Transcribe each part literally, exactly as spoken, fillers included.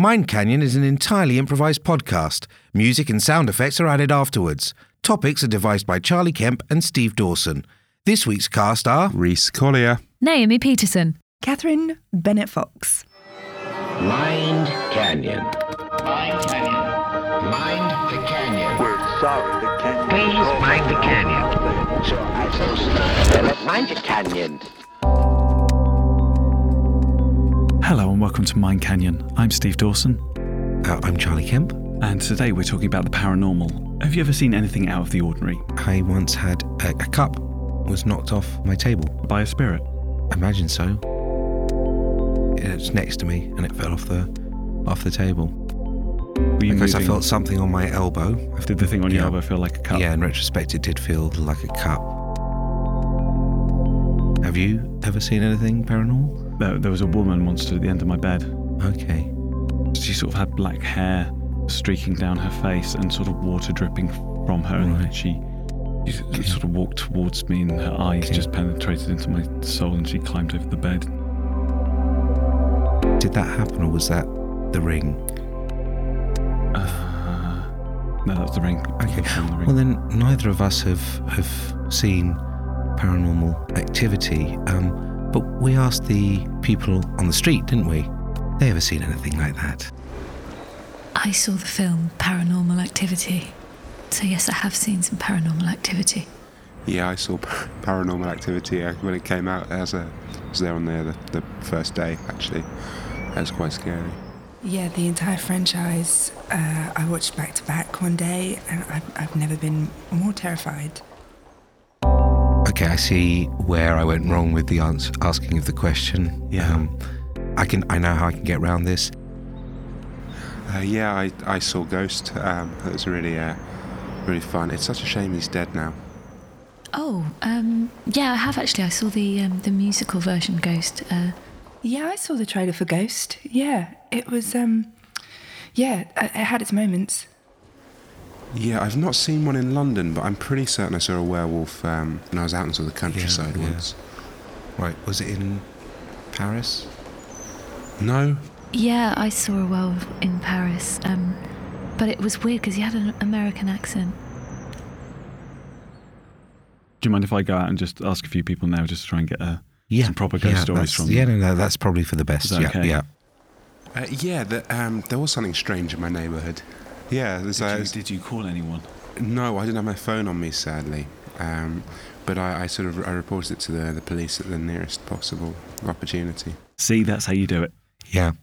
Mind Canyon is an entirely improvised podcast. Music and sound effects are added afterwards. Topics are devised by Charlie Kemp and Steve Dawson. This week's cast are Reese Collier, Naomi Peterson, Catherine Bennett-Fox. Mind Canyon. Mind Canyon. Mind the Canyon. We're sorry, the canyon. Please mind the canyon. So I'm so sorry. Mind the canyon. Hello and welcome to Mind Canyon. I'm Steve Dawson. Uh, I'm Charlie Kemp. And today we're talking about the paranormal. Have you ever seen anything out of the ordinary? I once had a, a cup was knocked off my table. By a spirit? I imagine so. It was next to me and it fell off the off the table. Were you because moving? I felt something on my elbow. Did the thing on your yeah. elbow feel like a cup? Yeah, in retrospect it did feel like a cup. Have you ever seen anything paranormal? There, there was a woman once stood at the end of my bed. Okay. She sort of had black hair streaking down her face and sort of water dripping from her. Right. And she, she okay. sort of walked towards me and her eyes okay. just penetrated into my soul and she climbed over the bed. Did that happen or was that the ring? Uh, no, that was the ring. Okay. The ring. Well then, neither of us have, have seen paranormal activity, um, but we asked the people on the street, didn't we? They ever seen anything like that? I saw the film Paranormal Activity. So yes, I have seen some paranormal activity. Yeah, I saw Paranormal Activity uh, when it came out. As a, I was there on the, the, the first day, actually. That was quite scary. Yeah, the entire franchise uh, I watched back to back one day, and I've, I've never been more terrified. Okay, I see where I went wrong with the answer, asking of the question. Yeah. Um, I can. I know how I can get around this. Uh, yeah, I, I saw Ghost. Um, it was really, uh, really fun. It's such a shame he's dead now. Oh, um, yeah, I have actually. I saw the um, the musical version Ghost. Uh, Yeah, I saw the trailer for Ghost. Yeah, it was, um, yeah, it had its moments. Yeah, I've not seen one in London, but I'm pretty certain I saw a werewolf um, when I was out into the countryside yeah, yeah. once. Right, was it in Paris? No. yeah, I saw a werewolf in Paris, um, but it was weird because he had an American accent. Do you mind if I go out and just ask a few people now just to try and get a, Yeah, some proper ghost yeah, stories from them? Yeah, no, no, that's probably for the best. Is that yeah, okay? yeah. Uh, yeah, the, um, there was something strange in my neighbourhood. Yeah, there's Did, uh, you, did you call anyone? No, I didn't have my phone on me, sadly. Um, but I, I sort of I reported it to the, the police at the nearest possible opportunity. See, that's how you do it. Yeah.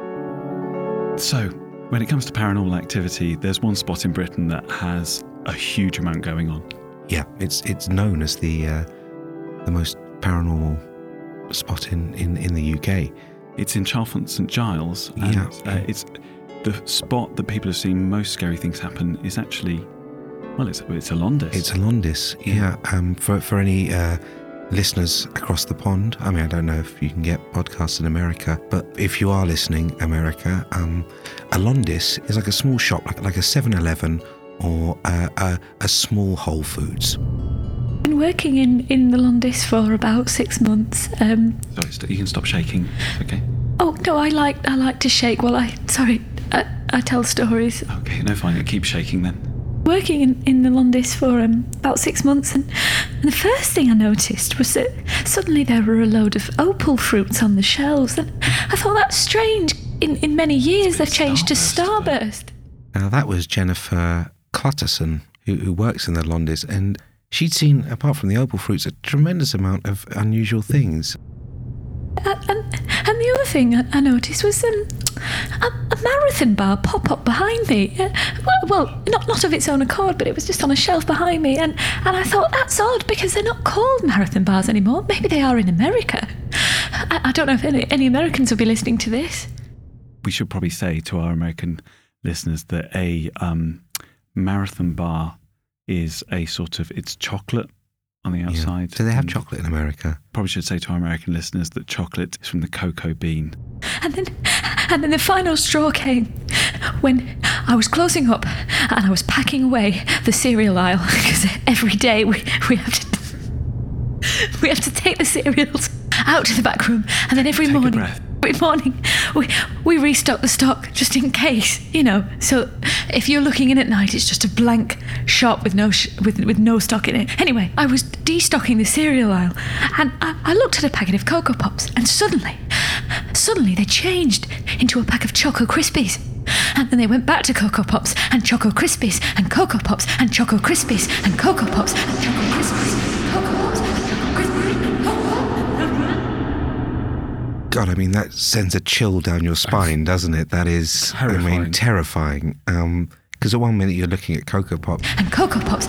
So, when it comes to paranormal activity, there's one spot in Britain that has a huge amount going on. Yeah, it's it's known as the uh, the most paranormal spot in, in, in the U K. It's in Chalfont St Giles. And, Yeah. Uh, it's the spot that people have seen most scary things happen is actually, well, it's it's a Londis. It's a Londis, yeah. Um, for for any uh, listeners across the pond, I mean, I don't know if you can get podcasts in America, but if you are listening, America, um, a Londis is like a small shop, like like a seven eleven or a, a, a small Whole Foods. I've been working in, in the Londis for about six months. Um, Sorry, st- you can stop shaking. Okay. oh no, I like I like to shake while I sorry I, I tell stories. Okay, no, fine. Keep shaking then. Working in, in the Londis for um, about six months, and, and the first thing I noticed was that suddenly there were a load of opal fruits on the shelves, and I thought that's strange. In in many years they've changed to Starburst. Now that was Jennifer Clutterson, who, who works in the Londis, and she'd seen, apart from the opal fruits, a tremendous amount of unusual things. Uh, and, and the other thing I, I noticed was um, a, a marathon bar pop up behind me. Uh, well, well, not not of its own accord, but it was just on a shelf behind me. And, and I thought, that's odd, because they're not called marathon bars anymore. Maybe they are in America. I, I don't know if any, any Americans will be listening to this. We should probably say to our American listeners that a um, marathon bar is a sort of, it's chocolate on the outside. Yeah. Do they have and chocolate in America? Probably should say to our American listeners that chocolate is from the cocoa bean. And then, and then the final straw came when I was closing up and I was packing away the cereal aisle, because every day we, we have to we have to take the cereals out to the back room, and then every Take a morning breath. every morning we we restock the stock just in case, you know. So if you're looking in at night, it's just a blank shop with no sh- with with no stock in it. Anyway, I was destocking the cereal aisle, and I, I looked at a packet of Cocoa Pops, and suddenly, suddenly they changed into a pack of Choco Krispies. And then they went back to Cocoa Pops and Choco Krispies and Cocoa Pops and Choco Krispies and Cocoa Pops and Choco Krispies and Cocoa Pops and Choco Krispies. God, I mean, that sends a chill down your spine, doesn't it? That is, Terrifying. I mean, terrifying. Because at one minute you're looking at Cocoa Pops, And Cocoa Pops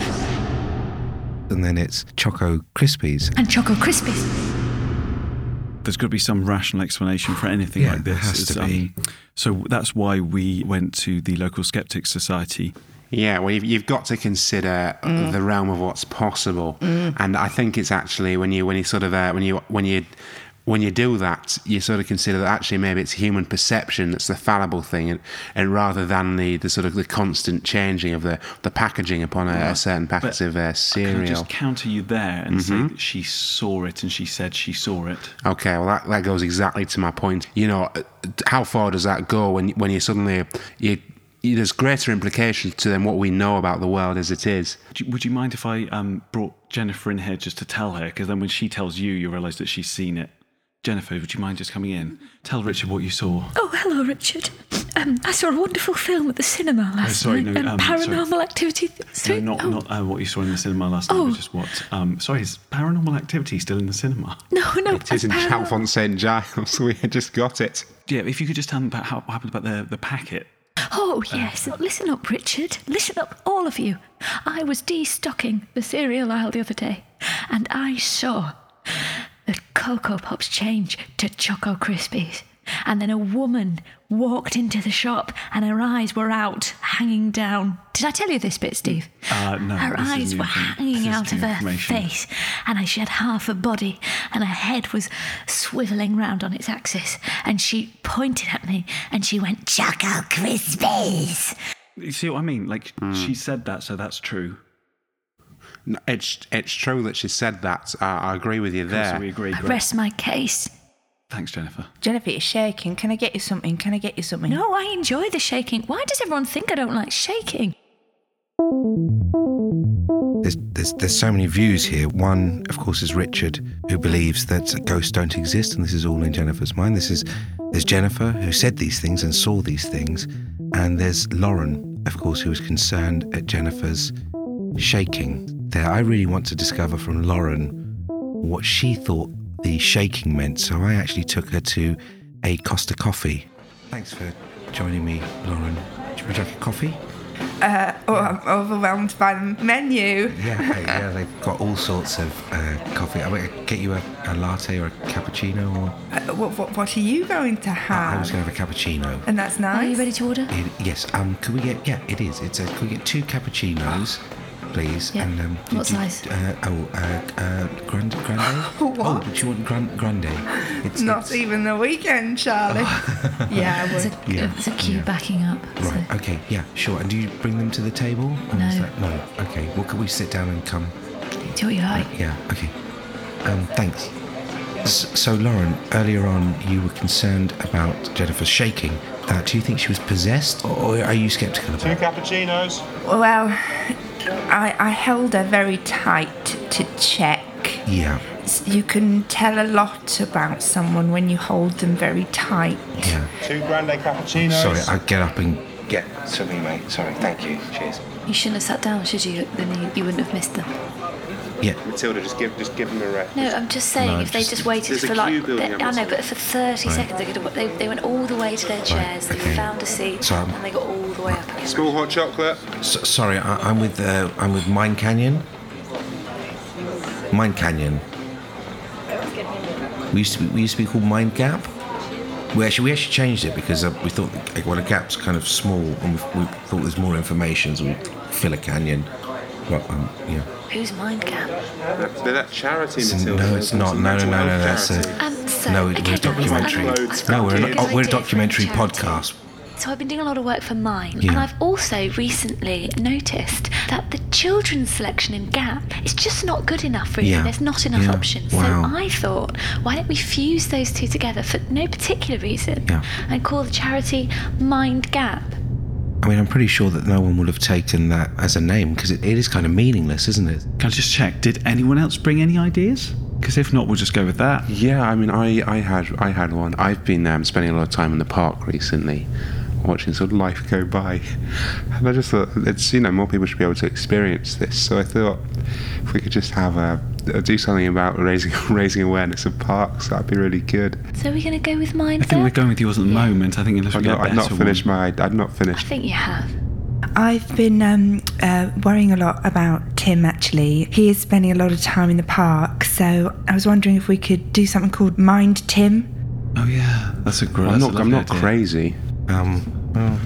and then it's Choco Krispies. and Choco Krispies. There's got to be some rational explanation for anything Yeah, like this. there has It's, to be. so that's why we went to the local Skeptics Society. Yeah, well, you've, you've got to consider the realm of what's possible, and I think it's actually when you when you sort of uh, when you when you when you do that, you sort of consider that actually maybe it's human perception that's the fallible thing, and, and rather than the, the sort of the constant changing of the, the packaging upon a, a certain packet of uh, Can I cereal. just counter you there and say that she saw it and she said she saw it? Okay, well that, that goes exactly to my point. You know, how far does that go when when you suddenly you, you there's greater implications to them what we know about the world as it is. Would you, would you mind if I um, brought Jennifer in here just to tell her? Because then when she tells you, you realise that she's seen it. Jennifer, would you mind just coming in? Tell Richard what you saw. Oh, hello, Richard. Um, I saw a wonderful film at the cinema last sorry, night. no, um, um, Paranormal sorry. Activity. Th- No, three- not oh. not uh, what you saw in the cinema last night, Oh. but just what. Um, sorry, is Paranormal Activity still in the cinema? No, no. It is in Paranormal- Chalfont Saint Giles. We had just got it. Yeah, if you could just tell them about how what happened about the, the packet. Oh, yes. Listen up, Richard. Listen up, all of you. I was destocking the cereal aisle the other day, and I saw the Cocoa Pops change to Choco Krispies. And then a woman walked into the shop and her eyes were out, hanging down. Did I tell you this bit, Steve? Uh, no, Her this is eyes new were inform- this hanging is out of new her information. face, and she had half a body, and her head was swivelling round on its axis. And she pointed at me, and she went, Choco Krispies. You see what I mean? Like, she said that, so that's true. No, It's it's true that she said that. I, I agree with you there. So we agree. I Great. rest my case. Thanks, Jennifer. Jennifer, you're shaking. Can I get you something? Can I get you something? No, I enjoy the shaking. Why does everyone think I don't like shaking? There's, there's there's so many views here. One, of course, is Richard, who believes that ghosts don't exist, and this is all in Jennifer's mind. This is there's Jennifer, who said these things and saw these things, and there's Lauren, of course, who was concerned at Jennifer's shaking. There, I really want to discover from Lauren what she thought the shaking meant. So I actually took her to a Costa Coffee. Thanks for joining me, Lauren. Would you like a coffee? Uh, oh, I'm overwhelmed by the menu. Yeah, hey, yeah, they've got all sorts of uh, coffee. I might get you a, a latte or a cappuccino, or Uh, what, what, what are you going to have? I was going to have a cappuccino. And that's nice. Are you ready to order? It, yes. Um. Could we get? Yeah, it is. It's a. Could we get two cappuccinos, please? Yeah. And um. What size? Uh, oh, uh, uh, grande, grande. What? Oh, do you want grand, grande? It's Not it's- even the weekend, Charlie. Yeah, I There's would. a, Yeah, there's a queue yeah. backing up. so- Right. Okay. Yeah. Sure. And do you bring them to the table? Or is No. that- no. Okay. Well, could we sit down and come? Do what you like. Yeah. Okay. Um. Thanks. S- So, Lauren, earlier on, you were concerned about Jennifer shaking. Uh, do you think she was possessed, or are you sceptical about it? cappuccinos. Well, I, I held her very tight to check. Yeah. You can tell a lot about someone when you hold them very tight. Yeah. Two grande cappuccinos. Sorry, I'll get up and get something, mate. Sorry, thank you. Cheers. You shouldn't have sat down, should you? Then you, you wouldn't have missed them. Yeah. Matilda, just give just give them a rest. No, I'm just saying, No, if they just- just waited There's a for like, queue building they- up I know, outside. but for thirty Right. seconds they could have. They, they went all the way to their chairs. They okay. found a seat, So I'm- and they got all the way up again. School hot chocolate. So, sorry, I, I'm with uh, I'm with Mine Canyon. Mine Canyon. We used to be, we used to be called Mine Gap. We actually we actually changed it because uh, we thought that, well, a gap's kind of small, and we, we thought there's more information, so we fill a canyon. But um, yeah. Who's Mind Gap? They're that charity, It's- Matilda. no, it's not. No, no, no, no. That's a Um, so, no. okay, We're a guys, documentary. I- I've got No, we're a an, good oh, we're a idea for documentary charity. podcast. So I've been doing a lot of work for mine, Yeah. and I've also recently noticed that the children's selection in Gap is just not good enough, really. Yeah. There's not enough Yeah. options. Wow. So I thought, why don't we fuse those two together for no particular reason Yeah. and call the charity Mind Gap? I mean, I'm pretty sure that no one would have taken that as a name because it, it is kind of meaningless, isn't it? Can I just check? Did anyone else bring any ideas? Because if not, we'll just go with that. Yeah, I mean, I, I had I had one. I've been um, spending a lot of time in the park recently, watching sort of life go by, and I just thought it's you know more people should be able to experience this. So I thought if we could just have a, a do something about raising raising awareness of parks, that'd be really good. So we're going to go with Mind I think we're Gap? going with yours at the Yeah. moment. I think unless we I'd get not, a I'd better not finished one. my I'd not I finished. think you have. I've been um, uh, worrying a lot about Tim, actually. He is spending a lot of time in the park, so I was wondering if we could do something called Mind Tim. Oh yeah, that's a great. I'm that's not a I'm lovely not idea. crazy. Um, well,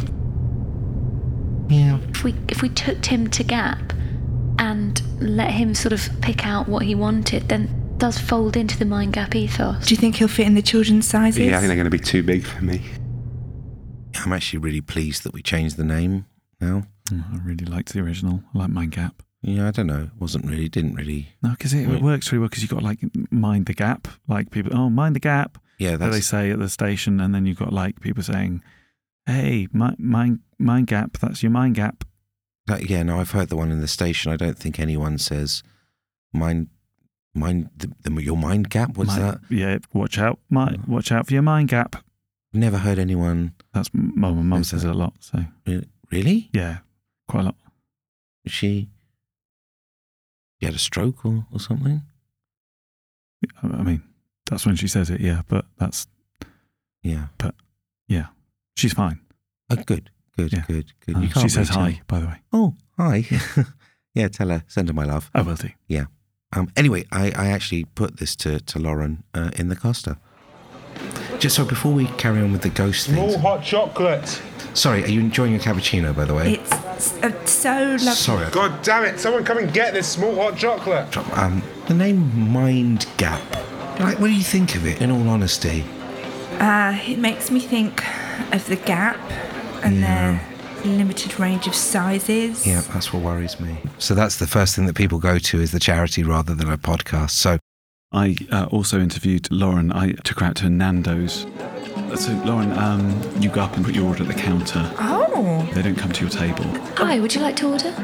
yeah. If we if we took Tim to Gap and let him sort of pick out what he wanted, then it does fold into the Mind Gap ethos. Do you think he'll fit in the children's sizes? Yeah, I think they're going to be too big for me. I'm actually really pleased that we changed the name now. Oh, I really liked the original. I like Mind Gap. Yeah, I don't know. It wasn't really, didn't really. No, because it, Right. it works really well because you've got like mind the gap. Like people, oh, mind the gap. Yeah, That they that's say at the station, and then you've got like people saying, hey, mi- mind, mind gap, that's your mind gap. that, yeah. No, I've heard the one in the station. I don't think anyone says mind, mind the, the, your mind gap. What's Mind- that? Yeah, watch out. Mi- watch out for your mind gap. Never heard anyone. That's my mum Is says that- it a lot. So re- Really? yeah, quite a lot. She. She had a stroke or, or something. I I mean, that's when she says it. Yeah, but that's Yeah. yeah, she's fine. Oh, good, good, Yeah. good, good. Uh, You she can't says really hi, tell. by the way. Oh, hi. Yeah, tell her, send her my love. I will do. Um, anyway, I, I actually put this to, to Lauren uh, in the Costa. Just so before we carry on with the ghost things. hot chocolate. Sorry, are you enjoying your cappuccino, by the way? It's uh, so lovely. Sorry. I- God damn it! Someone come and get this small hot chocolate. Um, the name Mind Gap. Like, what do you think of it, in all honesty? Uh, it makes me think of the Gap and Yeah. their limited range of sizes. Yeah, that's what worries me. So that's the first thing that people go to is the charity rather than a podcast. So, I uh, also interviewed Lauren. I took her out to Nando's. So Lauren, um, you go up and put your order at the counter. Oh, They don't come to your table. Hi, would you like to order?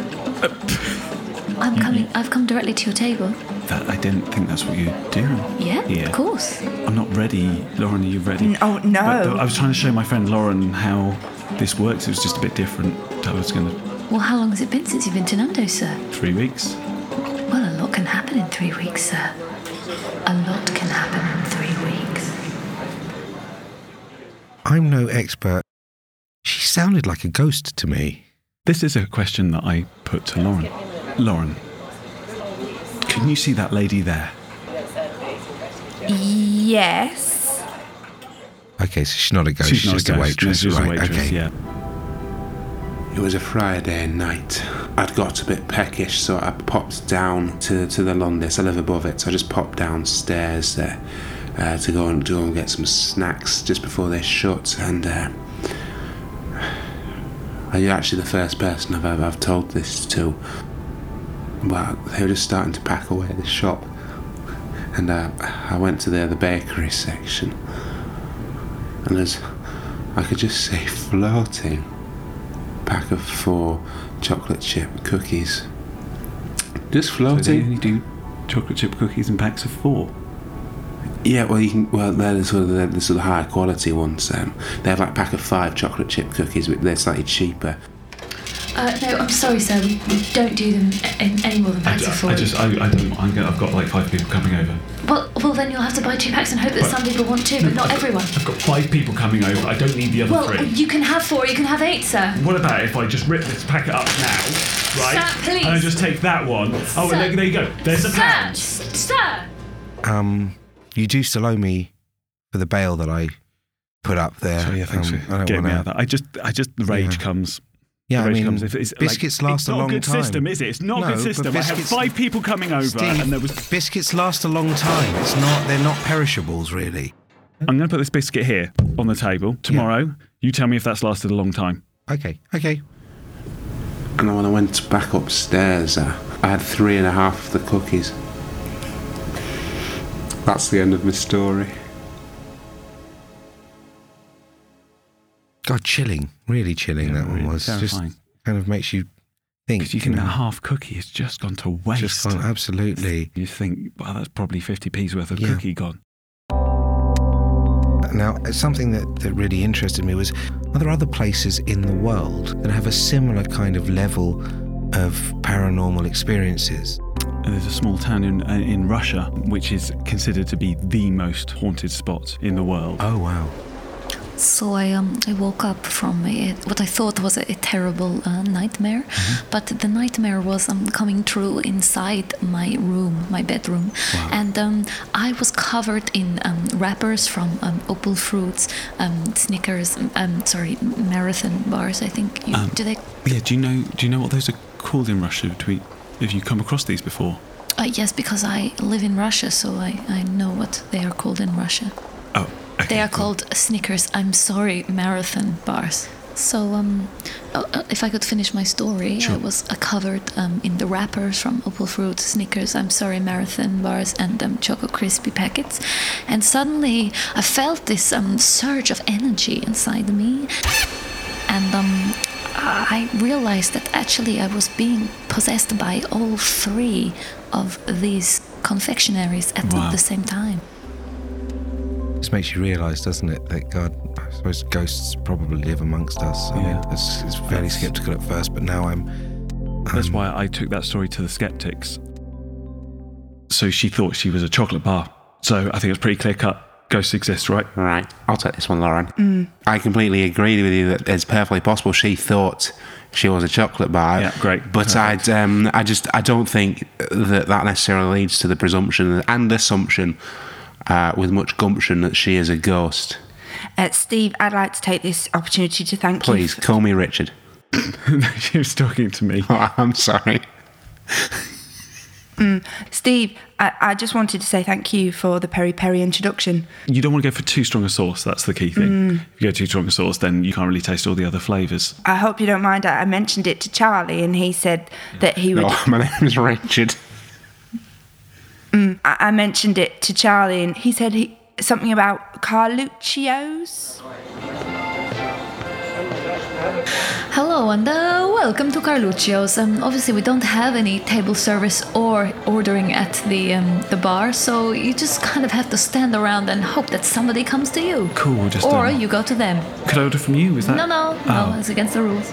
I'm coming. I've come directly to your table. That I didn't think that's what you do. Yeah, Yeah. of course. I'm not ready. Lauren, are you ready? N- oh, no. But, but I was trying to show my friend Lauren how this works. It was just a bit different. I was going to Well, how long has it been since you've been to Nando's, sir? three weeks. Well, a lot can happen in three weeks, sir. A lot can happen in three weeks. I'm no expert. She sounded like a ghost to me. This is a question that I put to Lauren. Lauren, can you see that lady there? yes. Okay, so she's not a ghost, She's she's, not just a a, ghost. waitress. She's right, a waitress, okay. yeah. It was a Friday night. I'd got a bit peckish, so I popped down to, to the Londis. I live above it, so I just popped downstairs there uh, to go and to go and get some snacks just before they shut. And uh, you're actually the first person I've ever I've told this to. Well, they were just starting to pack away the shop, and uh, I went to the the bakery section, and there's I could just see floating pack of four chocolate chip cookies. Just So they floating. only do chocolate chip cookies in packs of four. Yeah, well, you can. Well, they're the sort of the, the sort of higher quality ones. Um, they have like a pack of five chocolate chip cookies, but they're slightly cheaper. Uh, no, I'm sorry, sir. We, we don't do them in any more than I, packs of I, four. I just, I, I don't, I'm gonna, I've got like five people coming over. Well, well, then you'll have to buy two packs and hope that But- some people want two, but not everyone. I've got five people coming over. I don't need the other Well, three. you can have four. You can have eight, sir. What about if I just rip this packet up now, right? Sir, please. And I just take that one. Oh, Sir. and there, there you go. There's a Sir, pound. s- sir. Um, you do still owe me for the bail that I put up there. So yeah, thanks Um, for I don't getting me wanna- out of that. I just, I just, the rage Yeah. comes. Yeah, the I rage mean, comes if it's biscuits like, last it's a not long a good time. system, is it? It's not No, a good but system. I had biscuits- five people coming over, Steve, and there was. biscuits last a long time. It's not. They're not perishables, really. I'm going to put this biscuit here on the table. Tomorrow, you tell me if that's lasted a long time. Okay, okay. And then when I went back upstairs, uh, I had three and a half of the cookies. That's the end of my story. God, chilling. Really chilling, Yeah, that one really was. terrifying. Just kind of makes you think. Because you think know, that half cookie has just gone to waste. Just gone, absolutely. You think, well, that's probably fifty p's worth of Yeah. cookie gone. Now, something that, that really interested me was, are there other places in the world that have a similar kind of level of paranormal experiences? And there's a small town in uh, in Russia which is considered to be the most haunted spot in the world. Oh, wow. So I um I woke up from a, what I thought was a, a terrible uh, nightmare, Mm-hmm. but the nightmare was um coming true inside my room, my bedroom, Wow. and um I was covered in um wrappers from um, Opal Fruits, um Snickers, um sorry Marathon bars. I think. You, Um, do they? Yeah, do you know do you know what those are called in Russia? Do we, have you come across these before? Uh, yes, because I live in Russia, so I I know what they are called in Russia. Oh, okay. They are called Snickers. I'm sorry, Marathon bars. So, um, uh, uh, if I could finish my story, Sure. I was uh, covered um, in the wrappers from Opal Fruit, Snickers, I'm sorry, Marathon bars, and um, Choco Crispy packets. And suddenly, I felt this um, surge of energy inside me, and um, I realized that actually I was being possessed by all three of these confectionaries at Wow. the same time. This makes you realise, doesn't it, that God, I suppose ghosts probably live amongst us. I Yeah. mean, it's, it's fairly That's- sceptical at first, but now I'm. That's um, why I took that story to the skeptics. So she thought she was a chocolate bar. So I think it's pretty clear cut. Ghosts exist, right? All right, I'll take this one, Lauren. I completely agree with you that it's perfectly possible she thought she was a chocolate bar. Yeah, great. But Perfect. I'd, um, I just, I don't think that that necessarily leads to the presumption and assumption, uh, with much gumption, that she is a ghost. Uh, Steve, I'd like to take this opportunity to thank Please you. call me Richard. She was talking to me. Oh, I'm sorry. Steve, I, I just wanted to say thank you for the peri peri introduction. You don't want to go for too strong a sauce. That's the key thing. If you go too strong a sauce, then you can't really taste all the other flavours. I hope you don't mind. I I mentioned it to Charlie, and he said that he would. No, my name is Richard. I, I mentioned it to Charlie, and he said he, something about Carluccio's. Hello and uh, welcome to Carluccio's. Um, obviously, we don't have any table service or ordering at the um, the bar, so you just kind of have to stand around and hope that somebody comes to you. Cool, just, Or um, you go to them. Could I order from you? Is that? No, no, no, Oh. it's against the rules.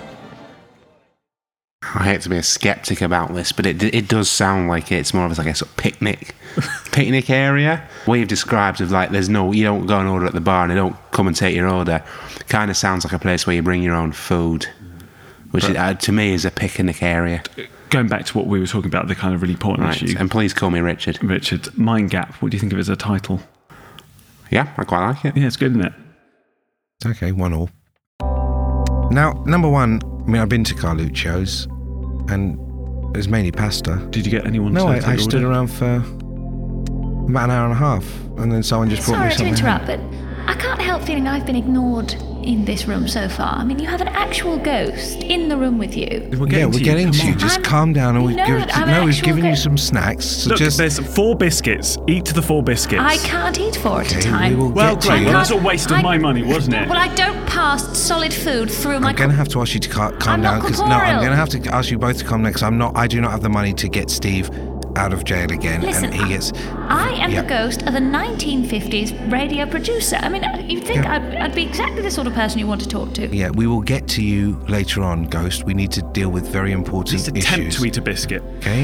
I hate to be a skeptic about this, but it it does sound like it's more of like a sort of picnic picnic area. What you've described of like there's no, you don't go and order at the bar and they don't come and take your order. Kind of sounds like a place where you bring your own food, which is, uh, to me is a picnic area. Going back to what we were talking about, the kind of really important Right, issue. and please call me Richard. Richard, Mind Gap. What do you think of it as a title? Yeah, I quite like it. Yeah, it's good, isn't it? Okay, one all. Now, number one, I mean, I've been to Carluccio's, and it was mainly pasta. Did you get anyone No, to I, take I your stood order? around for about an hour and a half, and then someone just brought Sorry me to something. interrupt, but I can't help feeling I've been ignored in this room so far. I mean, you have an actual ghost in the room with you. We're Yeah, we're to getting you. to Come you. on. Just I'm- calm down, and we've No, given, I'm no, we've actual given you go- some snacks. So Look, just there's four biscuits. Eat to the four biscuits. I can't eat four at a okay, time. we will Well, get to great. you. Well, that's a waste of I- my money, wasn't it? Well, I don't pass solid food through my. I'm going to have to ask you to ca- calm I'm down not because no, I'm corporeal. going to have to ask you both to calm down because I'm not. I do not have the money to get Steve out of jail again, Listen, and he gets. I am Yeah. the ghost of a nineteen fifties radio producer. I mean, you'd think Yeah. I'd, I'd be exactly the sort of person you want to talk to. Yeah, we will get to you later on, Ghost. We need to deal with very important Just attempt issues. to eat a biscuit. Okay.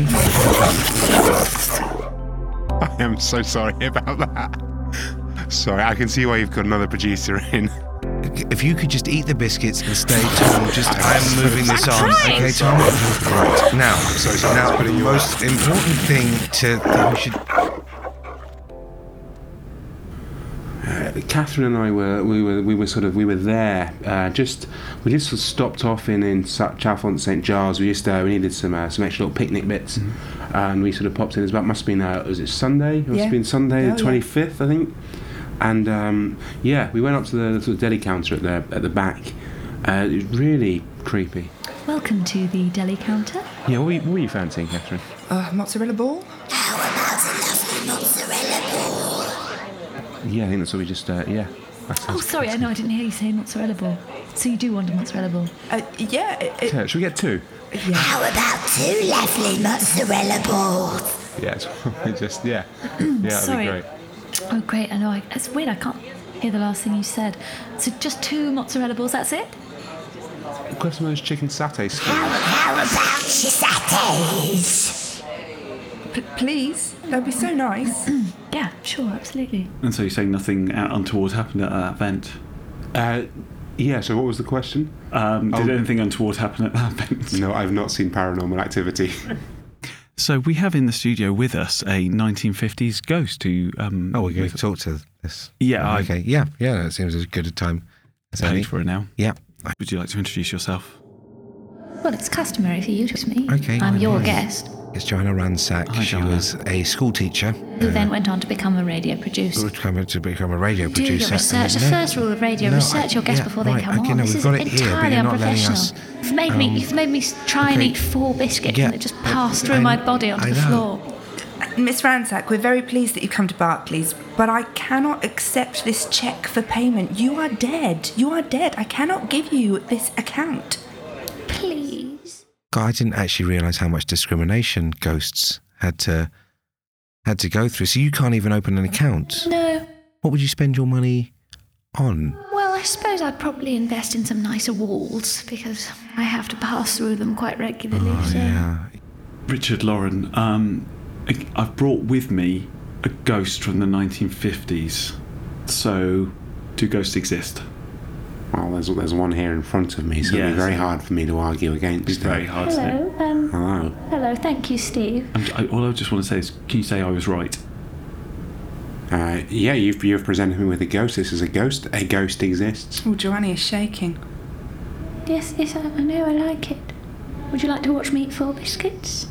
I am so sorry about that. Sorry, I can see why you've got another producer in. If you could just eat the biscuits and stay, Tom. Just I'm moving this on. trying. Okay, Tom. Right now. Now, the most important thing to that we should. Catherine and I were we were we were sort of we were there. Uh, just we just sort of stopped off in in Chalfont Saint Giles. We just uh, we needed some uh, some extra little picnic bits, and we sort of popped in. It was about must have been uh, was it Sunday? It must Yeah. have been Sunday Oh, the yeah. twenty fifth, I think. And um, yeah, we went up to the sort of deli counter at the at the back. Uh, it was really creepy. Welcome to the deli counter. Yeah, what were you, what were you fancying, Catherine? Uh, mozzarella ball? How about a lovely mozzarella ball? Yeah, I think that's what we just. Uh, yeah. That Oh, sounds- sorry, I know I didn't hear you say mozzarella ball. So you do want a mozzarella ball? Uh, yeah. It, it, Yeah, should we get two? yeah. How about two lovely mozzarella balls? Yeah, it's probably just yeah. Yeah, that'd Sorry. be great. Oh, great. I know. I, it's weird. I can't hear the last thing you said. So just two mozzarella balls, that's it? We've got some of those chicken satay skins. How, how about your satay? P- please. That'd be so nice. Yeah, sure, absolutely. And so you're saying nothing out untoward happened at that event? Uh, yeah. So what was the question? Um, did Oh. anything untoward happen at that event? No, I've not seen Paranormal Activity. So we have in the studio with us a nineteen fifties ghost who... Um, Oh, we're going with- to talk to this. Yeah, I Okay. Yeah. Yeah. That seems as good a time as any. paid for it now. Yeah. Would you like to introduce yourself? Well, it's customary for you to ask me. Okay. I'm your Nice. guest, It's Joanna Ransack. Hi, she Joanna. was a school teacher. who then went on to become a radio producer. To come to become a radio Do producer. your research. The No, first rule of radio: no, research I- your guests yeah, before they right, come okay, on. no, this we've is got it here, but entirely you're not letting unprofessional. us, You've made me. um, You've made me try and okay. eat four biscuits Yeah, and it just uh, passed through I- my body onto I the know. floor. Miss Ransack, we're very pleased that you come to Barclays, but I cannot accept this cheque for payment. You are dead. You are dead. I cannot give you this account. Please. God, I didn't actually realise how much discrimination ghosts had to had to go through. So you can't even open an account. No. What would you spend your money on? Well, I suppose I'd probably invest in some nicer walls because I have to pass through them quite regularly. Oh, so. yeah. Richard Lauren, um, I- I've brought with me a ghost from the nineteen fifties. So, do ghosts exist? Well, there's there's one here in front of me, so it'd Yes. be very hard for me to argue against. It's very it. hard to know. Hello. Um. Hello. Hello. Thank you, Steve. And I, all I just want to say is, can you say I was right? Uh, yeah, you've you've presented me with a ghost. This is a ghost. A ghost exists. Oh, Joanna is shaking. Yes. Yes. I, I know. I like it. Would you like to watch me eat four biscuits?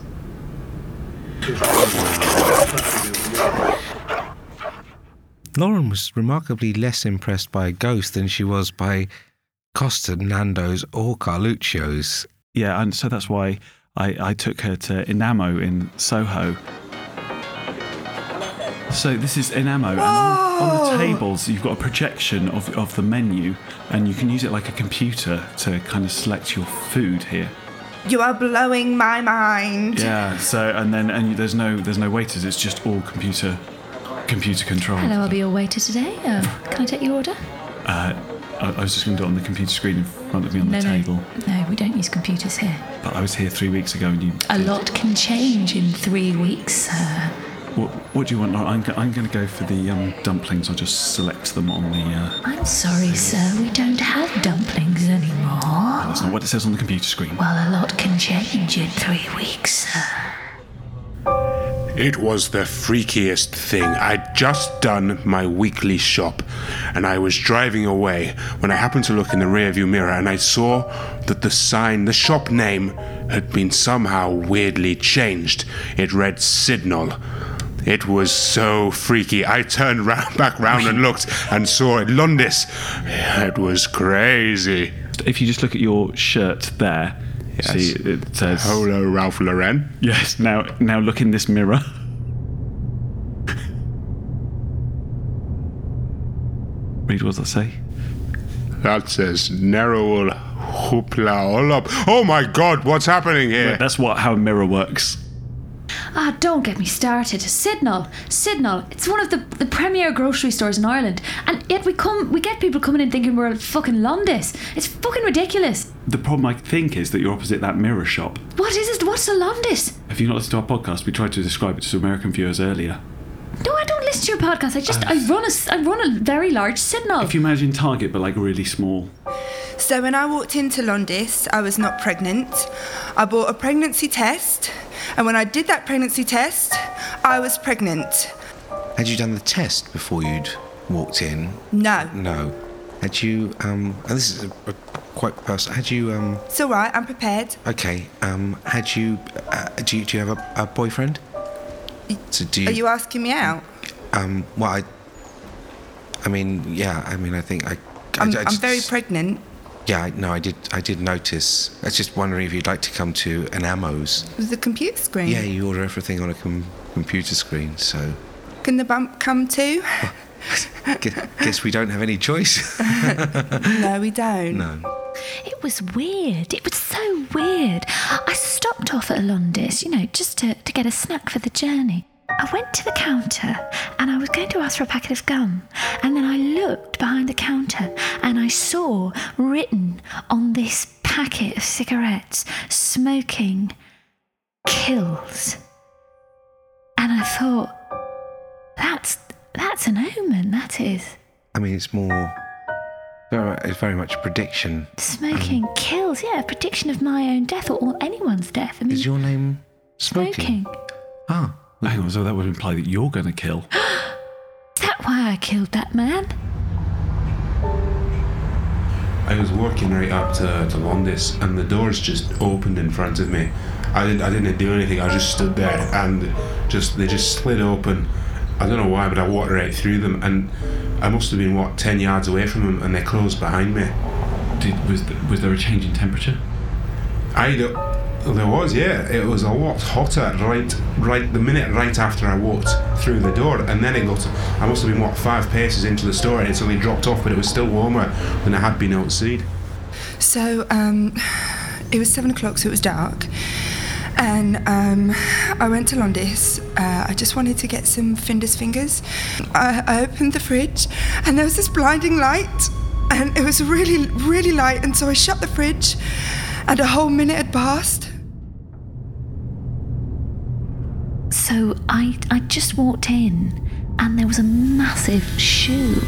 Lauren was remarkably less impressed by a ghost than she was by Costa, Nando's, or Carluccio's. Yeah, and so that's why I, I took her to Inamo in Soho. So this is Inamo, and on, on the tables you've got a projection of, of the menu, and you can use it like a computer to kind of select your food here. You are blowing my mind. Yeah. So and then and there's no there's no waiters. It's just all computer computer controlled. Hello. I'll be your waiter today. Uh, can I take your order? Uh, I, I was just going to do it on the computer screen in front of me on no, the table, no. No, we don't use computers here. but I was here three weeks ago, and you. A lot can change in three weeks, sir. What, what do you want? Laura? I'm, go- I'm going to go for the um, dumplings. I'll just select them on the. Uh, I'm sorry, sir. We don't have dumplings anymore. that's not what it says on the computer screen. Well, a lot can change in three weeks, sir. It was the freakiest thing. I'd just done my weekly shop, and I was driving away when I happened to look in the rearview mirror, and I saw that the sign, the shop name, had been somehow weirdly changed. It read Sidnall. It was so freaky. I turned round, back round and looked and saw it. Londis. It was crazy. If you just look at your shirt there, Yes. see it says. Hello, Ralph Lauren. Yes. Now, now look in this mirror. Read what does that say? That says Nerul Hoopla Olop. Oh my god, what's happening here? That's what how a mirror works. Ah, don't get me started. Sidnall. Sidnall. It's one of the, the premier grocery stores in Ireland. And yet we come we get people coming in thinking we're at fucking Londis. It's fucking ridiculous. The problem I think is that you're opposite that mirror shop. What is it? What's a Londis? Have you not listened to our podcast? We tried to describe it to American viewers earlier. No, I don't listen to your podcast. I just I run a I run a very large Sidnall. If you imagine Target, but like really small. So when I walked into Londis, I was not pregnant. I bought a pregnancy test, and when I did that pregnancy test, I was pregnant. Had you done the test before you'd walked in? No. No. Had you, um, and this is a, a quite personal, had you, um, It's all right, I'm prepared. okay, um, had you, uh, do you, do you have a, a boyfriend? So do you, Are you asking me out? um, well, I, I mean, yeah. I mean, I think I. I I'm, I I'm just- very pregnant. Yeah, I- no, I did. I did notice. I was just wondering if you'd like to come to an Ammo's. With the computer screen. Yeah, you order everything on a com- computer screen. So, Can the bump come too? gu- guess we don't have any choice. No, we don't. No. It was weird. It was so weird. I stopped off at Alondis, you know, just to, to get a snack for the journey. I went to the counter and I was going to ask for a packet of gum. And then I looked behind the counter and I saw written on this packet of cigarettes, smoking kills. And I thought, that's that's an omen, that is. I mean, it's more. Very, it's very much a prediction. Smoking Um, kills, yeah, a prediction of my own death or, or anyone's death. I mean, Is your name smoking? smoking. Ah, Hang on, so that would imply that you're going to kill. Is that why I killed that man? I was walking right up to, to Londis, and the doors just opened in front of me. I didn't I didn't do anything. I just stood there, and just they just slid open. I don't know why, but I walked right through them, and I must have been what ten yards away from them, and they closed behind me. Did, was, th- was there a change in temperature? I don't, there was, yeah. It was a lot hotter right, right the minute right after I walked through the door, and then it got. I must have been what five paces into the store, and it suddenly dropped off, but it was still warmer than I had been outside. So, um, it was seven o'clock, so it was dark. And um, I went to Londis. Uh, I just wanted to get some Finder's fingers. I, I opened the fridge, and there was this blinding light, and it was really, really light. And so I shut the fridge, and a whole minute had passed. So I I just walked in and there was a massive shoe.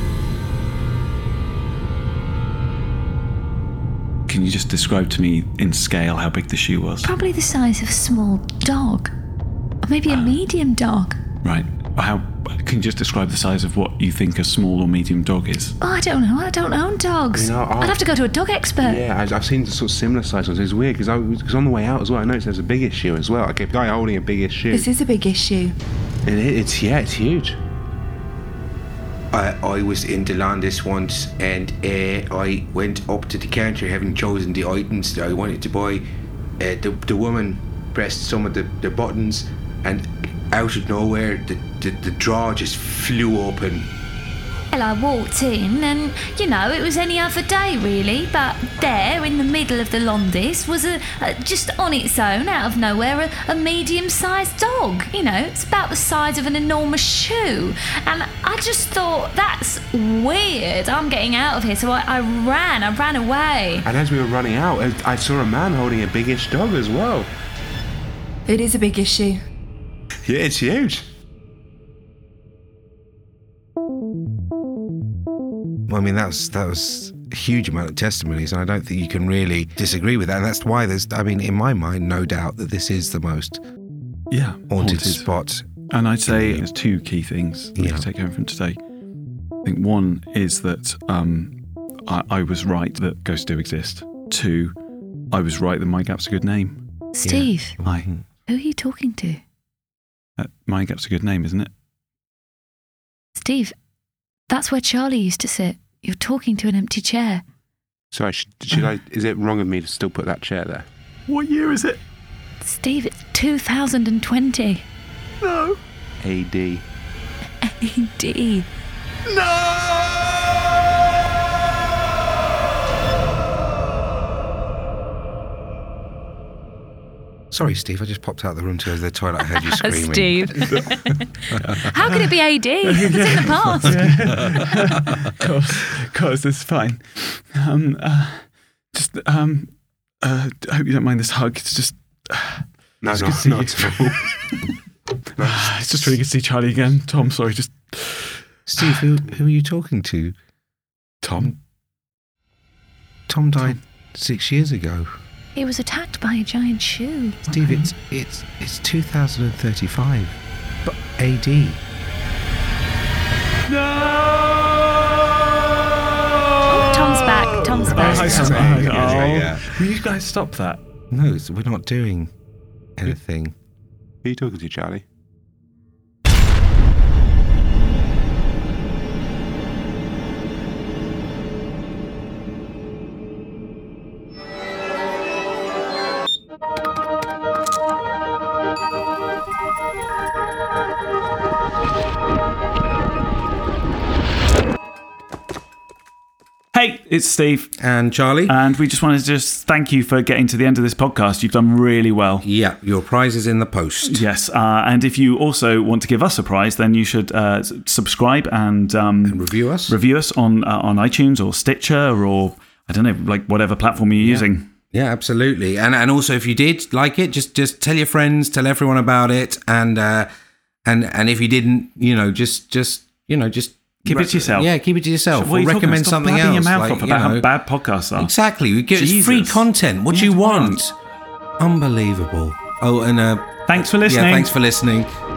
Can you just describe to me in scale how big the shoe was? Probably the size of a small dog. Or maybe a medium dog. Right. How? Can you just describe the size of what you think a small or medium dog is? Oh, I don't know. I don't own dogs. You know, I'll- I'd have to go to a dog expert. Yeah, I, I've seen sort of similar sized ones. It's weird because I was cause on the way out as well. I noticed there's a big issue as well. Like a guy holding a big issue. This is a big issue. And it, it's yeah, it's huge. I, I was in Delandis once, and uh, I went up to the counter having chosen the items that I wanted to buy. Uh, the, the woman pressed some of the, the buttons, and out of nowhere, the, the, the drawer just flew open. Well, I walked in and, you know, it was any other day really, but there in the middle of the Londis was a, a just on its own, out of nowhere, a, a medium-sized dog. You know, it's about the size of an enormous shoe. And I just thought, that's weird. I'm getting out of here. So I, I ran, I ran away. And as we were running out, I, I saw a man holding a biggish dog as well. It is a big issue. Yeah, it's huge. Well, I mean, that was, that was a huge amount of testimonies, and I don't think you can really disagree with that. And that's why there's, I mean, in my mind, no doubt that this is the most Yeah. haunted, spot. And I'd say there's two key things that we Yeah. can take home from today. I think one is that um, I, I was right that ghosts do exist. Two, I was right that My Gap's a good name. Steve, Hi. who are you talking to? Uh, My Gap's a good name, isn't it? Steve, that's where Charlie used to sit. You're talking to an empty chair. Sorry, should, should I? Is it wrong of me to still put that chair there? What year is it? Steve, it's two thousand twenty. No. A D. A D. Sorry, Steve, I just popped out of the room to go to the toilet. I heard you screaming. Steve. How could it be A D? It's in the past. Of course, of course, it's fine. Um, uh, just, um, uh, I hope you don't mind this hug. It's just, No, It's no, good to see not you. at all. it's just really good to see Charlie again. Tom, sorry, just Steve, who, who are you talking to? Tom. Tom died six years ago. He was attacked by a giant shoe. Steve, it's it's it's two thousand thirty-five, but A D. Oh, Tom's back. Tom's back. Hi, Tom. Sorry. Hi. Yeah, Oh, yeah. Will you guys stop that? No, it's- we're not doing anything. Who are you talking to, Charlie? It's Steve. And Charlie. And we just wanted to just thank you for getting to the end of this podcast. You've done really well. Yeah, your prize is in the post. Yes. Uh, and if you also want to give us a prize, then you should uh, subscribe and, um, and review us. Review us on uh, on iTunes or Stitcher or, I don't know, like whatever platform you're yeah. using. Yeah, absolutely. And and also, if you did like it, just just tell your friends, tell everyone about it. And uh, and and if you didn't, you know, just just you know, just keep it to yourself. Yeah, keep it to yourself. What or recommend something else. Your mouth like, off about you know, how bad podcasts are. Exactly. We get Jesus. free content. What do you want? Unbelievable. Oh, and uh, thanks for listening. Yeah, thanks for listening.